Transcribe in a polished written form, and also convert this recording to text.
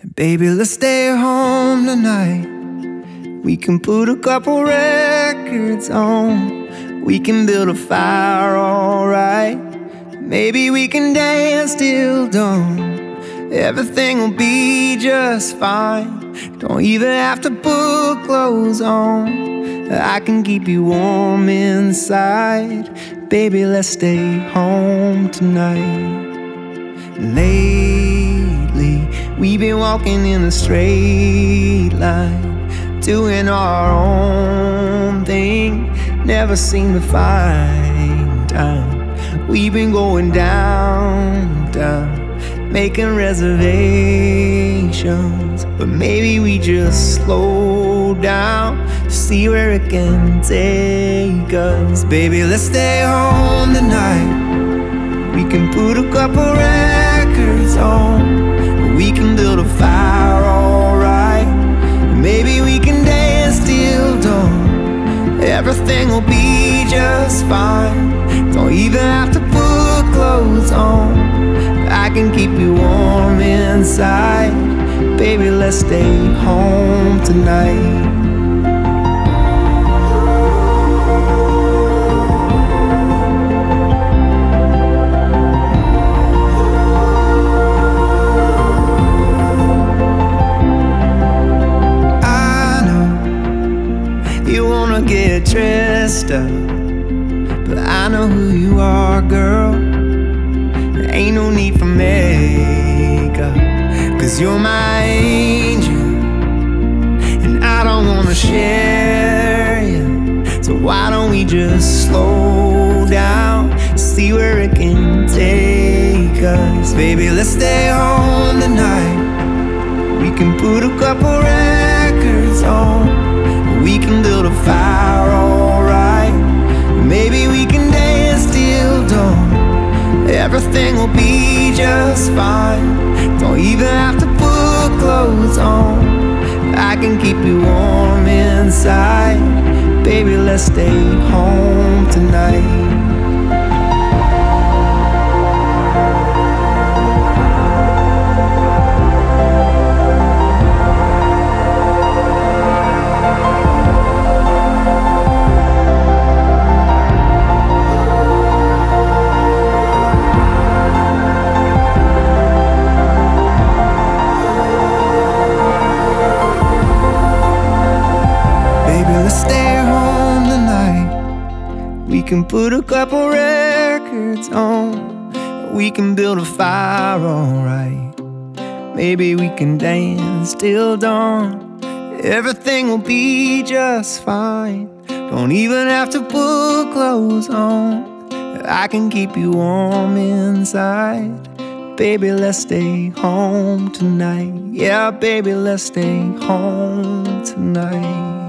Baby, let's stay home tonight. We can put a couple records on. We can build a fire, alright. Maybe we can dance till dawn. Everything will be just fine. Don't even have to put clothes on. I can keep you warm inside. Baby, let's stay home tonight. Lately, we've been walking in a straight line, doing our own thing, never seem to find time. We've been going down, making reservations, but maybe we just slow down to see where it can take us. Baby, let's stay home tonight. We can put a couple records on. We can build a fire, alright. Maybe we can dance till dawn. Everything will be just fine. Don't even have to put clothes on. I can keep you warm inside. Baby, let's stay home tonight. Get dressed up, but I know who you are, girl. There ain't no need for makeup, 'cause you're my angel, and I don't wanna share you. So why don't we just slow down, see where it can take us. Baby, let's stay home tonight. We can put a couple records on. We can build a fire, alright. Maybe we can dance till dawn. Everything will be just fine. Don't even have to put clothes on. I can keep you warm inside. Baby, let's stay home tonight. Let's stay home tonight. We can put a couple records on. We can build a fire, alright. Maybe we can dance till dawn. Everything will be just fine. Don't even have to put clothes on. I can keep you warm inside. Baby, let's stay home tonight. Yeah, baby, let's stay home tonight.